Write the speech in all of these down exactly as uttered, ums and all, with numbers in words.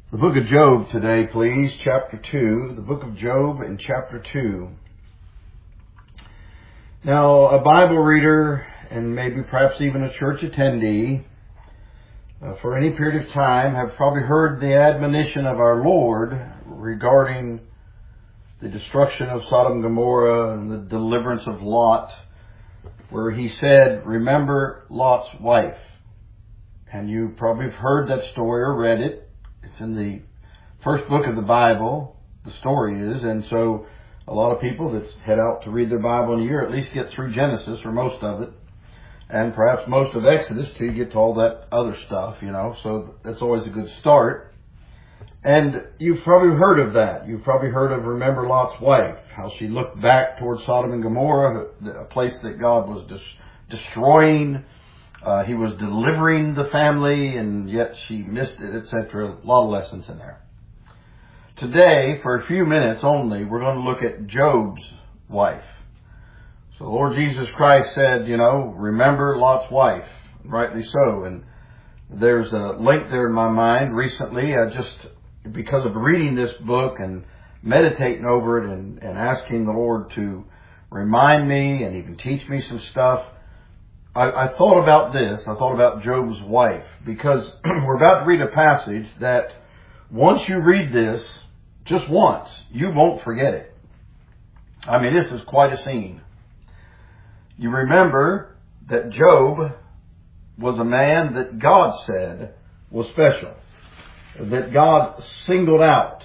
The book of Job today, please, chapter two. The book of Job in chapter two. Now, a Bible reader and maybe perhaps even a church attendee uh, for any period of time have probably heard the admonition of our Lord regarding the destruction of Sodom and Gomorrah and the deliverance of Lot, where he said, remember Lot's wife. And you probably have heard that story or read it. It's in the first book of the Bible, the story is, and so a lot of people that head out to read their Bible in a year at least get through Genesis, or most of it, and perhaps most of Exodus too, get to all that other stuff, you know, so that's always a good start. And you've probably heard of that. You've probably heard of Remember Lot's wife, how she looked back towards Sodom and Gomorrah, a place that God was des- destroying. Uh, he was delivering the family, and yet she missed it, et cetera. A lot of lessons in there. Today, for a few minutes only, we're going to look at Job's wife. So the Lord Jesus Christ said, you know, remember Lot's wife, rightly so. And there's a link there in my mind recently. I just, because of reading this book and meditating over it and, and asking the Lord to remind me and even teach me some stuff, I, I thought about this. I thought about Job's wife, because we're about to read a passage that once you read this, just once, you won't forget it. I mean, this is quite a scene. You remember that Job was a man that God said was special, that God singled out.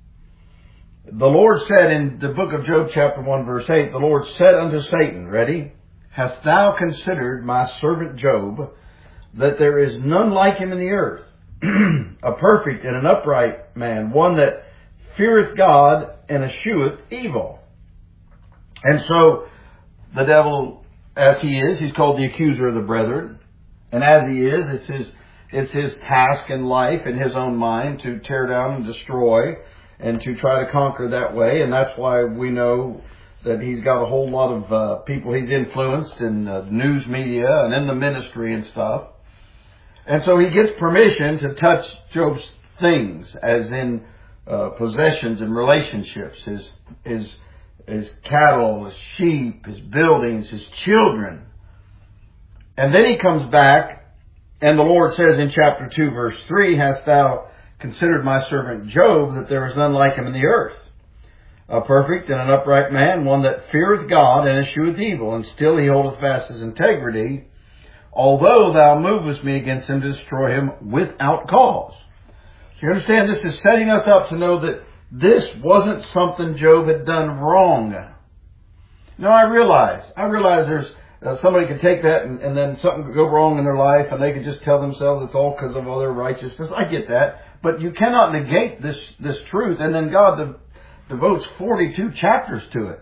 The Lord said in the book of Job chapter one verse eight, the Lord said unto Satan, ready? Hast thou considered my servant Job, that there is none like him in the earth, a perfect and an upright man, one that feareth God and escheweth evil? And so the devil, as he is, he's called the accuser of the brethren. And as he is, it's his, it's his task in life, in his own mind, to tear down and destroy and to try to conquer that way. And that's why we know that he's got a whole lot of uh, people he's influenced in uh, news media and in the ministry and stuff. And so he gets permission to touch Job's things, as in uh, possessions and relationships, his, his, his cattle, his sheep, his buildings, his children. And then he comes back, and the Lord says in chapter two, verse three, hast thou considered my servant Job, that there is none like him in the earth? A perfect and an upright man, one that feareth God and escheweth evil, and still he holdeth fast his integrity, although thou movest me against him to destroy him without cause. So you understand, this is setting us up to know that this wasn't something Job had done wrong. Now I realize, I realize there's, uh, somebody could take that and, and then something could go wrong in their life and they could just tell themselves it's all because of all their righteousness. I get that. But you cannot negate this, this truth, and then God de- devotes forty-two chapters to it.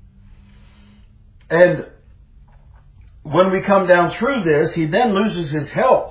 And when we come down through this, he then loses his health.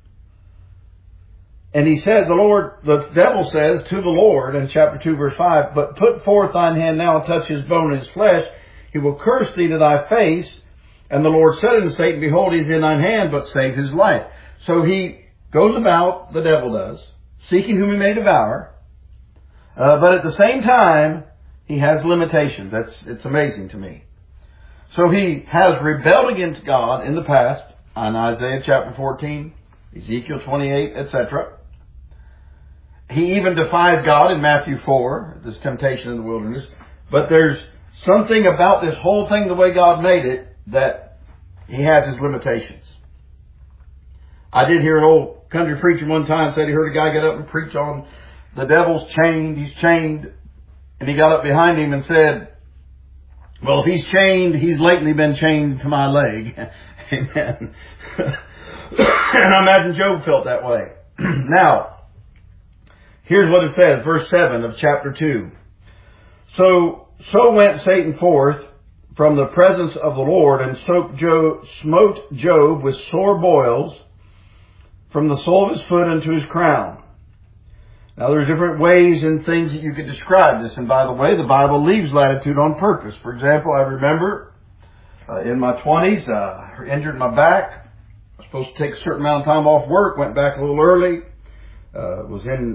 And he said, the Lord, the devil says to the Lord in chapter two verse five, but put forth thine hand now and touch his bone and his flesh. He will curse thee to thy face. And the Lord said unto Satan, behold, he is in thine hand, but save his life. So he goes about, the devil does, seeking whom he may devour. Uh, but at the same time, he has limitations. That's, it's amazing to me. So he has rebelled against God in the past, on Isaiah chapter fourteen, Ezekiel twenty-eight, et cetera. He even defies God in Matthew four, this temptation in the wilderness. But there's something about this whole thing, the way God made it, that he has his limitations. I did hear an old country preacher one time said he heard a guy get up and preach on the devil's chained, he's chained, and he got up behind him and said, well, if he's chained, he's lately been chained to my leg. Amen. And I imagine Job felt that way. Now, here's what it says, verse seven of chapter two. So, so went Satan forth from the presence of the Lord, and Job, smote Job with sore boils from the sole of his foot unto his crown. Now, there are different ways and things that you could describe this. And by the way, the Bible leaves latitude on purpose. For example, I remember uh, in my twenties, uh, injured my back. I was supposed to take a certain amount of time off work, went back a little early, uh, was in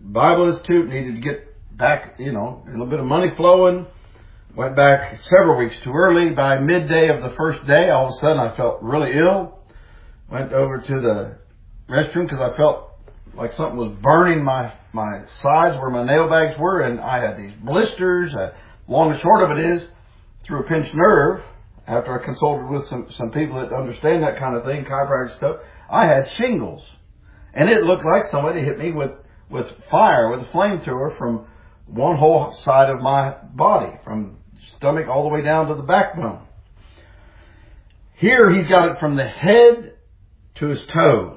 Bible Institute, needed to get back, you know, a little bit of money flowing. Went back several weeks too early. By midday of the first day, all of a sudden I felt really ill. Went over to the restroom because I felt like something was burning my, my sides where my nail bags were, and I had these blisters. Uh, long and short of it is, through a pinched nerve, after I consulted with some, some people that understand that kind of thing, chiropractic stuff, I had shingles. And it looked like somebody hit me with, with fire, with a flamethrower from one whole side of my body, from stomach all the way down to the backbone. Here he's got it from the head to his toes.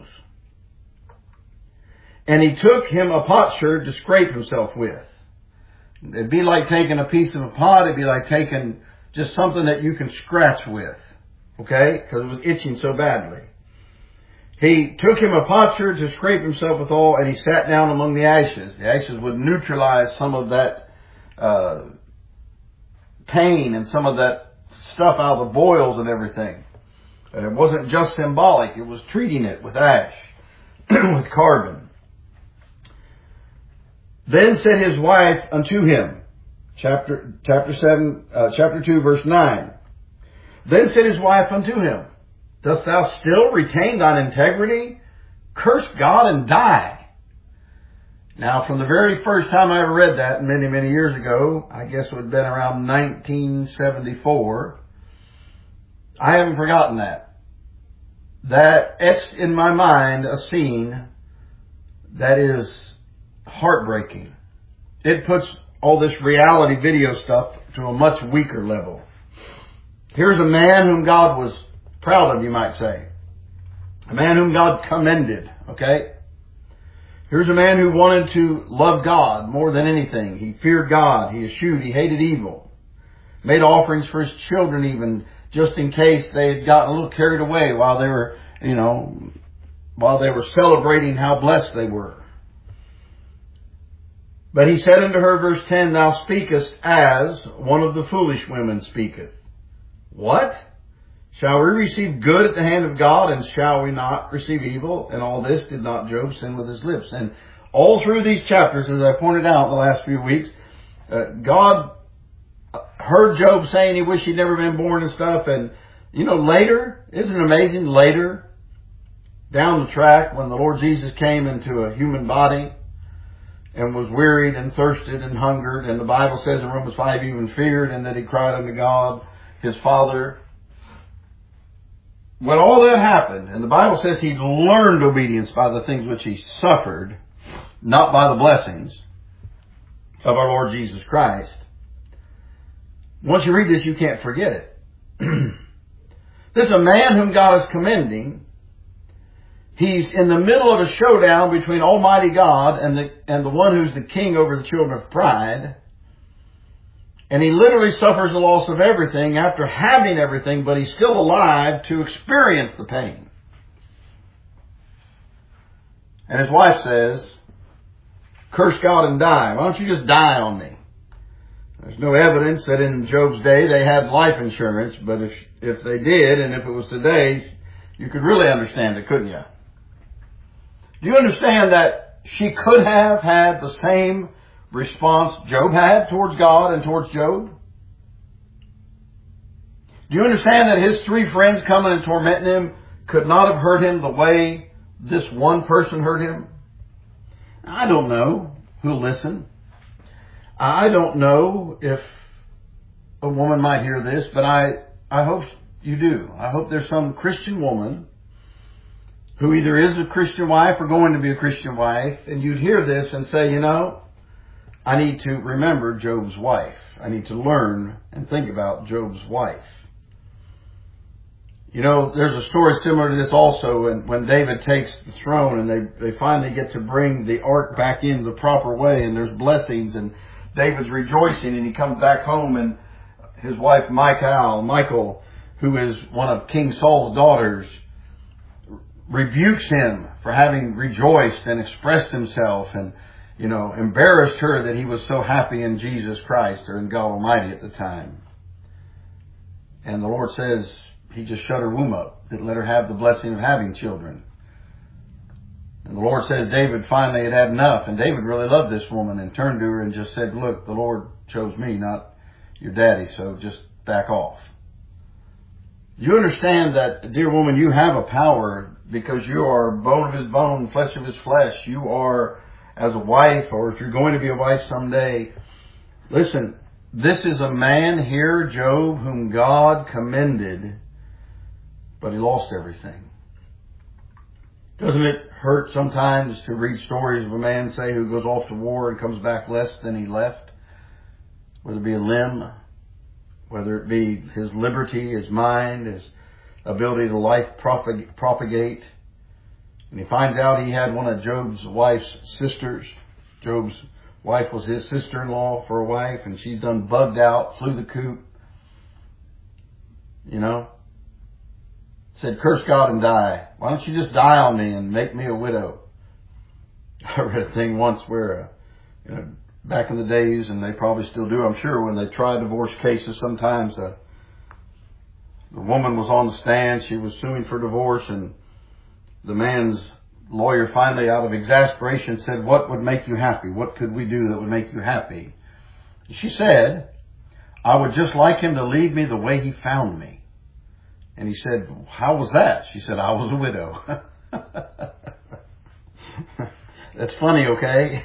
And he took him a potsherd to scrape himself with. It'd be like taking a piece of a pot. It'd be like taking just something that you can scratch with. Okay? Because it was itching so badly. He took him a potsherd to scrape himself with all, and he sat down among the ashes. The ashes would neutralize some of that uh, pain and some of that stuff out of the boils and everything. Uh, it wasn't just symbolic. It was treating it with ash, with carbon. Then said his wife unto him, chapter chapter seven, uh, chapter two, verse nine. Then said his wife unto him, dost thou still retain thine integrity? Curse God and die. Now, from the very first time I ever read that, many, many years ago, I guess it would have been around nineteen seventy-four, I haven't forgotten that. That etched in my mind a scene that is heartbreaking. It puts all this reality video stuff to a much weaker level. Here's a man whom God was proud of, you might say. A man whom God commended, okay? Here's a man who wanted to love God more than anything. He feared God. He eschewed. He hated evil. Made offerings for his children even, just in case they had gotten a little carried away while they were, you know, while they were celebrating how blessed they were. But he said unto her, verse ten, thou speakest as one of the foolish women speaketh. What? Shall we receive good at the hand of God, and shall we not receive evil? And all this did not Job sin with his lips. And all through these chapters, as I pointed out the last few weeks, uh, God heard Job saying he wished he'd never been born and stuff. And, you know, later, isn't it amazing? Later, down the track, when the Lord Jesus came into a human body and was wearied and thirsted and hungered, and the Bible says in Romans five, even feared, and that he cried unto God, his Father. When all that happened, and the Bible says he learned obedience by the things which he suffered, not by the blessings of our Lord Jesus Christ. Once you read this, you can't forget it. This is a man whom God is commending. He's in the middle of a showdown between Almighty God and the, and the one who's the king over the children of pride. And he literally suffers the loss of everything after having everything, but he's still alive to experience the pain. And his wife says, curse God and die. Why don't you just die on me? There's no evidence that in Job's day they had life insurance, but if, if they did, and if it was today, you could really understand it, couldn't you? Do you understand that she could have had the same response Job had towards God and towards Job? Do you understand that his three friends coming and tormenting him could not have hurt him the way this one person hurt him? I don't know who'll listen. I don't know if a woman might hear this, but I, I hope you do. I hope there's some Christian woman who either is a Christian wife or going to be a Christian wife, and you'd hear this and say, you know, I need to remember Job's wife. I need to learn and think about Job's wife. You know, there's a story similar to this also when, when David takes the throne and they, they finally get to bring the ark back in the proper way, and there's blessings, and David's rejoicing, and he comes back home, and his wife Michal, Michal, who is one of King Saul's daughters, rebukes him for having rejoiced and expressed himself and, you know, embarrassed her that he was so happy in Jesus Christ or in God Almighty at the time. And the Lord says he just shut her womb up, didn't let her have the blessing of having children. And the Lord said David finally had had enough. And David really loved this woman and turned to her and just said, look, the Lord chose me, not your daddy, so just back off. You understand that, dear woman, you have a power because you are bone of his bone, flesh of his flesh. You are, as a wife, or if you're going to be a wife someday, listen, this is a man here, Job, whom God commended, but he lost everything. Doesn't it hurt sometimes to read stories of a man, say, who goes off to war and comes back less than he left? Whether it be a limb, whether it be his liberty, his mind, his ability to life propagate. And he finds out he had one of Job's wife's sisters. Job's wife was his sister-in-law for a wife, and she's done bugged out, flew the coop. You know? Said, curse God and die. Why don't you just die on me and make me a widow? I read a thing once where, uh, you know, back in the days, and they probably still do, I'm sure, when they try divorce cases, sometimes uh, the woman was on the stand. She was suing for divorce, and the man's lawyer finally, out of exasperation, said, what would make you happy? What could we do that would make you happy? She said, I would just like him to leave me the way he found me. And he said, how was that? She said, I was a widow. That's funny, okay?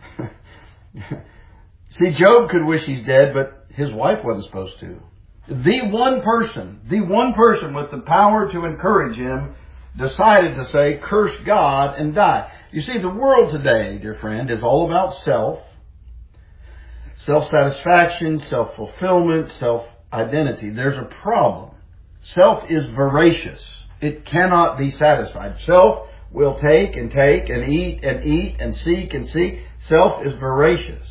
See, Job could wish he's dead, but his wife wasn't supposed to. The one person, the one person with the power to encourage him decided to say, curse God and die. You see, the world today, dear friend, is all about self, self-satisfaction, self-fulfillment, self-identity. There's a problem. Self is voracious. It cannot be satisfied. Self will take and take and eat and eat and seek and seek. Self is voracious.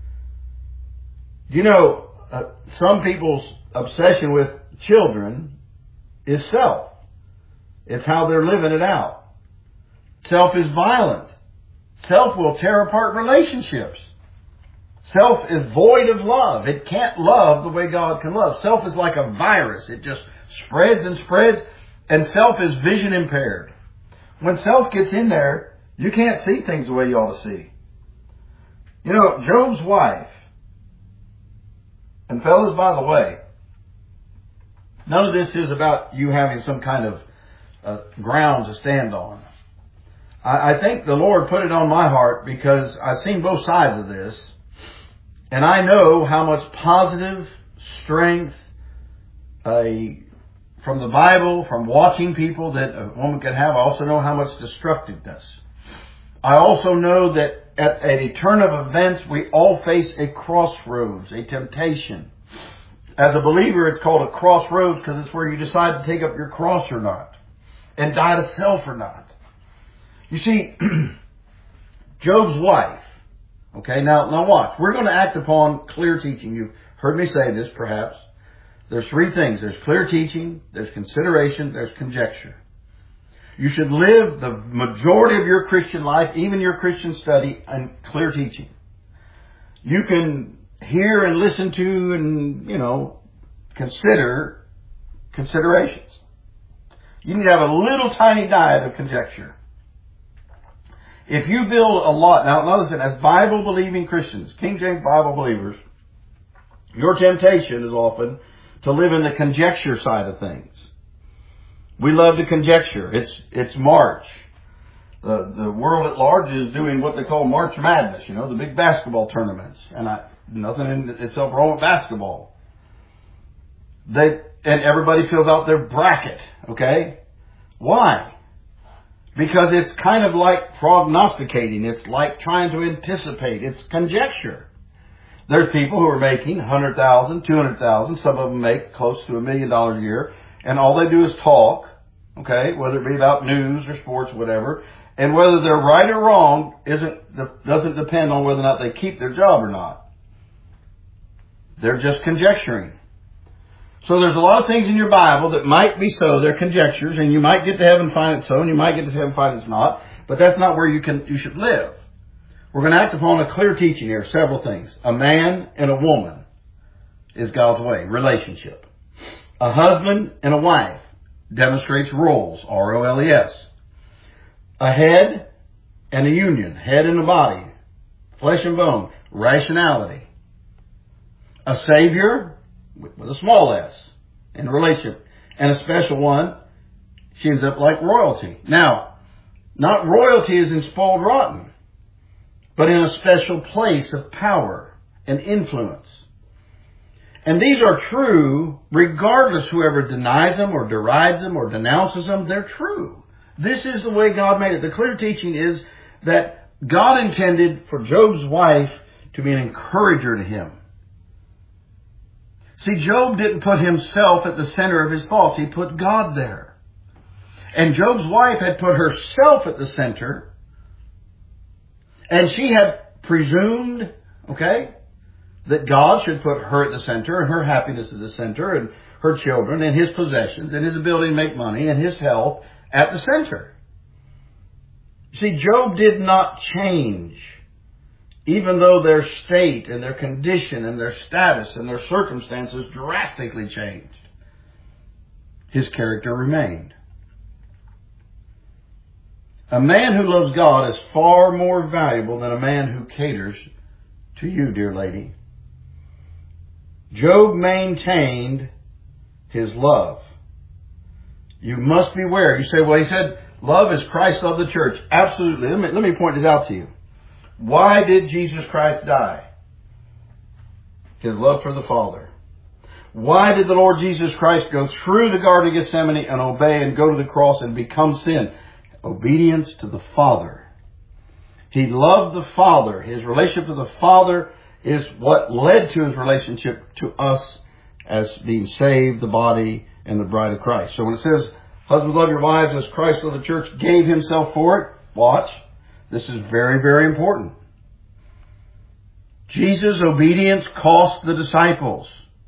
You know, uh, some people's obsession with children is self. It's how they're living it out. Self is violent. Self will tear apart relationships. Self is void of love. It can't love the way God can love. Self is like a virus. It just spreads and spreads. And self is vision impaired. When self gets in there, you can't see things the way you ought to see. You know, Job's wife, and fellas, by the way, none of this is about you having some kind of uh, ground to stand on. I, I think the Lord put it on my heart because I've seen both sides of this. And I know how much positive strength a from the Bible, from watching people, that a woman can have. I also know how much destructiveness. I also know that at a turn of events, we all face a crossroads, a temptation. As a believer, it's called a crossroads because it's where you decide to take up your cross or not, and die to self or not. You see, Job's wife. Okay, now, now watch. We're going to act upon clear teaching. You've heard me say this, perhaps. There's three things. There's clear teaching, there's consideration, there's conjecture. You should live the majority of your Christian life, even your Christian study, in clear teaching. You can hear and listen to and, you know, consider considerations. You need to have a little tiny diet of conjecture. If you build a lot, now listen, as Bible-believing Christians, King James Bible believers, your temptation is often to live in the conjecture side of things. We love to conjecture. It's it's March. The the world at large is doing what they call March Madness, you know, the big basketball tournaments. And I nothing in itself wrong with basketball. They and everybody fills out their bracket, okay? Why? Because it's kind of like prognosticating. It's like trying to anticipate. It's conjecture. There's people who are making one hundred thousand dollars, two hundred thousand dollars. Some of them make close to a million dollars a year. And all they do is talk, okay, whether it be about news or sports, whatever. And whether they're right or wrong isn't doesn't depend on whether or not they keep their job or not. They're just conjecturing. So there's a lot of things in your Bible that might be so. They're conjectures, and you might get to heaven and find it so, and you might get to heaven and find it's not. But that's not where you can you should live. We're going to act upon a clear teaching here. Several things. A man and a woman is God's way. Relationship. A husband and a wife demonstrates roles. R O L E S. A head and a union, head and a body, flesh and bone, rationality. A Savior with a small s in a relationship, and a special one, she ends up like royalty. Now, not royalty as in spoiled rotten, but in a special place of power and influence. And these are true regardless whoever denies them or derides them or denounces them. They're true. This is the way God made it. The clear teaching is that God intended for Job's wife to be an encourager to him. See, Job didn't put himself at the center of his thoughts. He put God there. And Job's wife had put herself at the center. And she had presumed, okay, that God should put her at the center and her happiness at the center and her children and his possessions and his ability to make money and his health at the center. See, Job did not change, even though their state and their condition and their status and their circumstances drastically changed. His character remained. A man who loves God is far more valuable than a man who caters to you, dear lady. Job maintained his love. You must beware. You say, well, he said, love is Christ loved the church. Absolutely. Let me, let me point this out to you. Why did Jesus Christ die? His love for the Father. Why did the Lord Jesus Christ go through the Garden of Gethsemane and obey and go to the cross and become sin? Obedience to the Father. He loved the Father. His relationship to the Father is what led to his relationship to us as being saved, the body, and the bride of Christ. So when it says, husbands, love your wives as Christ loved the church, gave himself for it, watch. This is very, very important. Jesus' obedience cost the disciples.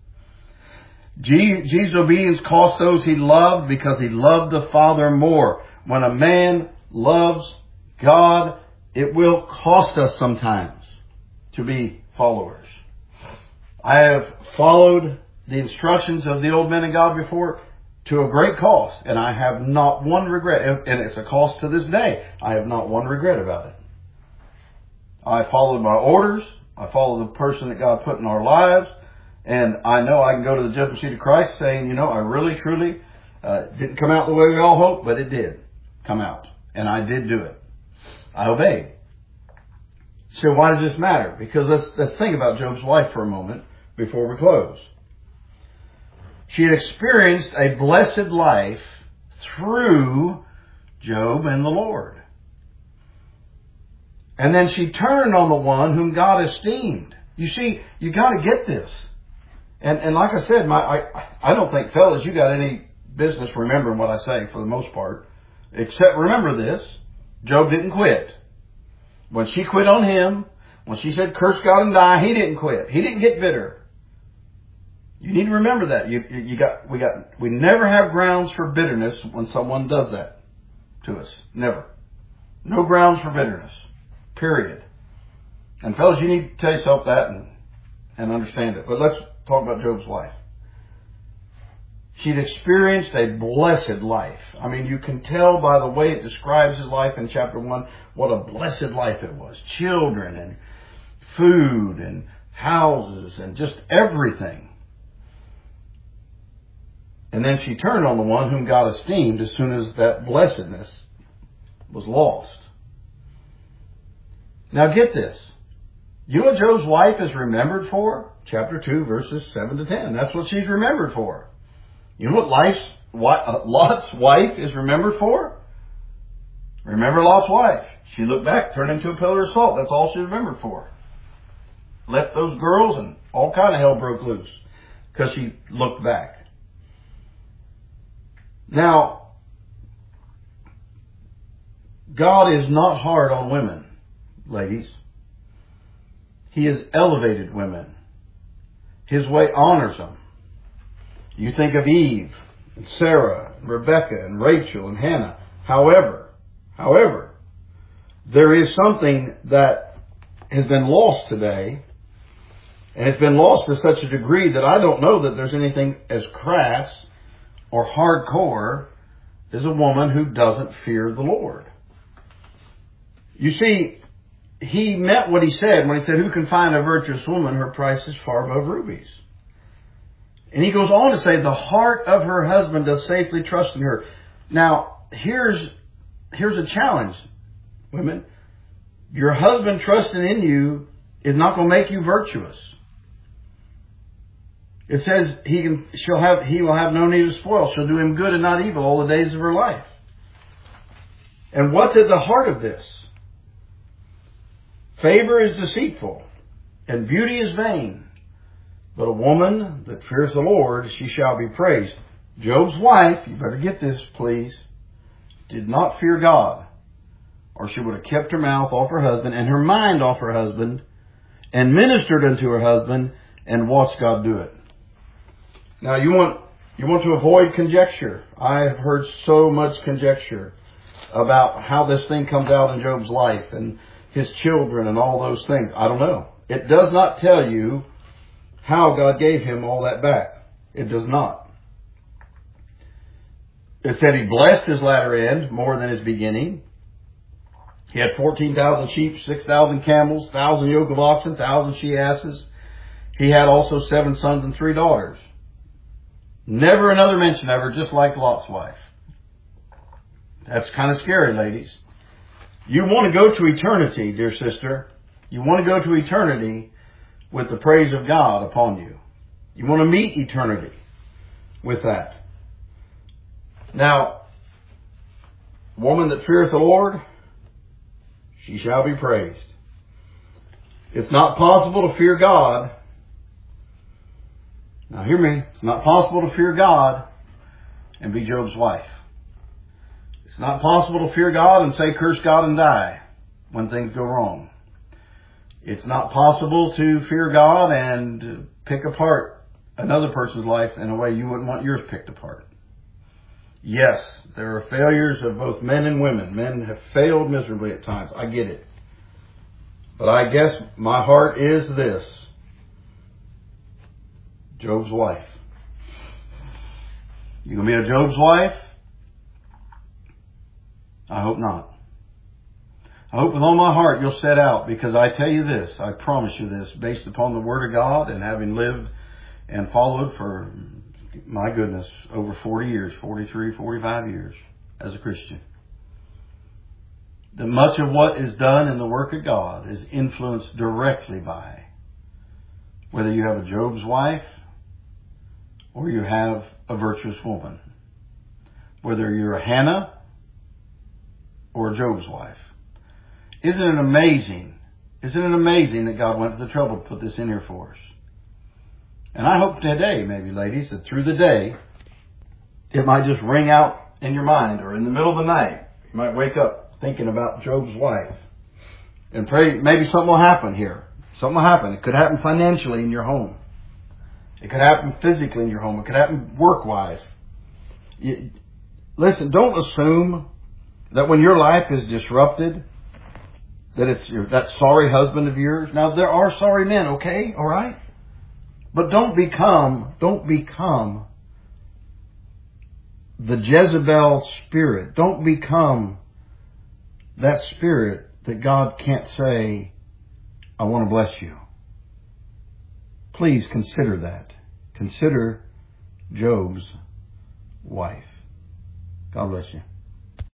Jesus' obedience cost those he loved because he loved the Father more. When a man loves God, it will cost us sometimes to be followers. I have followed the instructions of the old men of God before to a great cost, and I have not one regret. And it's a cost to this day. I have not one regret about it. I followed my orders. I followed the person that God put in our lives. And I know I can go to the judgment seat of Christ saying, you know, I really, truly uh, didn't come out the way we all hoped, but it did come out. And I did do it. I obeyed. So why does this matter? Because let's, let's think about Job's wife for a moment before we close. She had experienced a blessed life through Job and the Lord. And then she turned on the one whom God esteemed. You see, you got to get this. And and like I said, my I, I don't think, fellas, you got any business remembering what I say for the most part. Except remember this, Job didn't quit. When she quit on him, when she said curse God and die, he didn't quit. He didn't get bitter. You need to remember that. You, you, you got, we got, we never have grounds for bitterness when someone does that to us. Never. No grounds for bitterness. Period. And fellas, you need to tell yourself that and, and understand it. But let's talk about Job's life. She'd experienced a blessed life. I mean, you can tell by the way it describes his life in chapter one what a blessed life it was. Children and food and houses and just everything. And then she turned on the one whom God esteemed as soon as that blessedness was lost. Now get this. You know what Job's wife is remembered for? Chapter two, verses seven to ten. That's what she's remembered for. You know what life's, what, Lot's wife is remembered for? Remember Lot's wife. She looked back, turned into a pillar of salt. That's all she's remembered for. Left those girls and all kind of hell broke loose because she looked back. Now, God is not hard on women, ladies. He has elevated women. His way honors them. You think of Eve, and Sarah, and Rebecca, and Rachel, and Hannah. However, however, there is something that has been lost today, and it's been lost to such a degree that I don't know that there's anything as crass or hardcore as a woman who doesn't fear the Lord. You see, he meant what he said when he said, who can find a virtuous woman? Her price is far above rubies. And he goes on to say, the heart of her husband does safely trust in her. Now, here's, here's a challenge, women. Your husband trusting in you is not going to make you virtuous. It says he can, she'll have, he will have no need of spoil. She'll do him good and not evil all the days of her life. And what's at the heart of this? Favor is deceitful, and beauty is vain. But a woman that fears the Lord, she shall be praised. Job's wife, you better get this, please, did not fear God, or she would have kept her mouth off her husband and her mind off her husband, and ministered unto her husband, and watched God do it. Now, you want you want to avoid conjecture. I've heard so much conjecture about how this thing comes out in Job's life and his children and all those things. I don't know. It does not tell you how God gave him all that back. It does not. It said he blessed his latter end more than his beginning. He had fourteen thousand sheep, six thousand camels, one thousand yoke of oxen, one thousand she-asses. He had also seven sons and three daughters. Never another mention of her, just like Lot's wife. That's kind of scary, ladies. You want to go to eternity, dear sister. You want to go to eternity with the praise of God upon you. You want to meet eternity with that. Now, woman that feareth the Lord, she shall be praised. It's not possible to fear God. Now hear me. It's not possible to fear God and be Job's wife. It's not possible to fear God and say curse God and die when things go wrong. It's not possible to fear God and pick apart another person's life in a way you wouldn't want yours picked apart. Yes, there are failures of both men and women. Men have failed miserably at times. I get it. But I guess my heart is this. Job's wife. You gonna be a Job's wife? I hope not. I hope with all my heart you'll set out, because I tell you this, I promise you this, based upon the Word of God and having lived and followed for, my goodness, over forty years, forty-three, forty-five years as a Christian, that much of what is done in the work of God is influenced directly by whether you have a Job's wife or you have a virtuous woman. Whether you're a Hannah or a Job's wife. Isn't it amazing? Isn't it amazing that God went to the trouble to put this in here for us? And I hope today, maybe ladies, that through the day, it might just ring out in your mind, or in the middle of the night, you might wake up thinking about Job's wife. And pray, maybe something will happen here. Something will happen. It could happen financially in your home. It could happen physically in your home. It could happen work-wise. You, listen, don't assume that when your life is disrupted, that it's your, that sorry husband of yours. Now, there are sorry men, okay? All right? But don't become, don't become the Jezebel spirit. Don't become that spirit that God can't say, I want to bless you. Please consider that. Consider Job's wife. God bless you.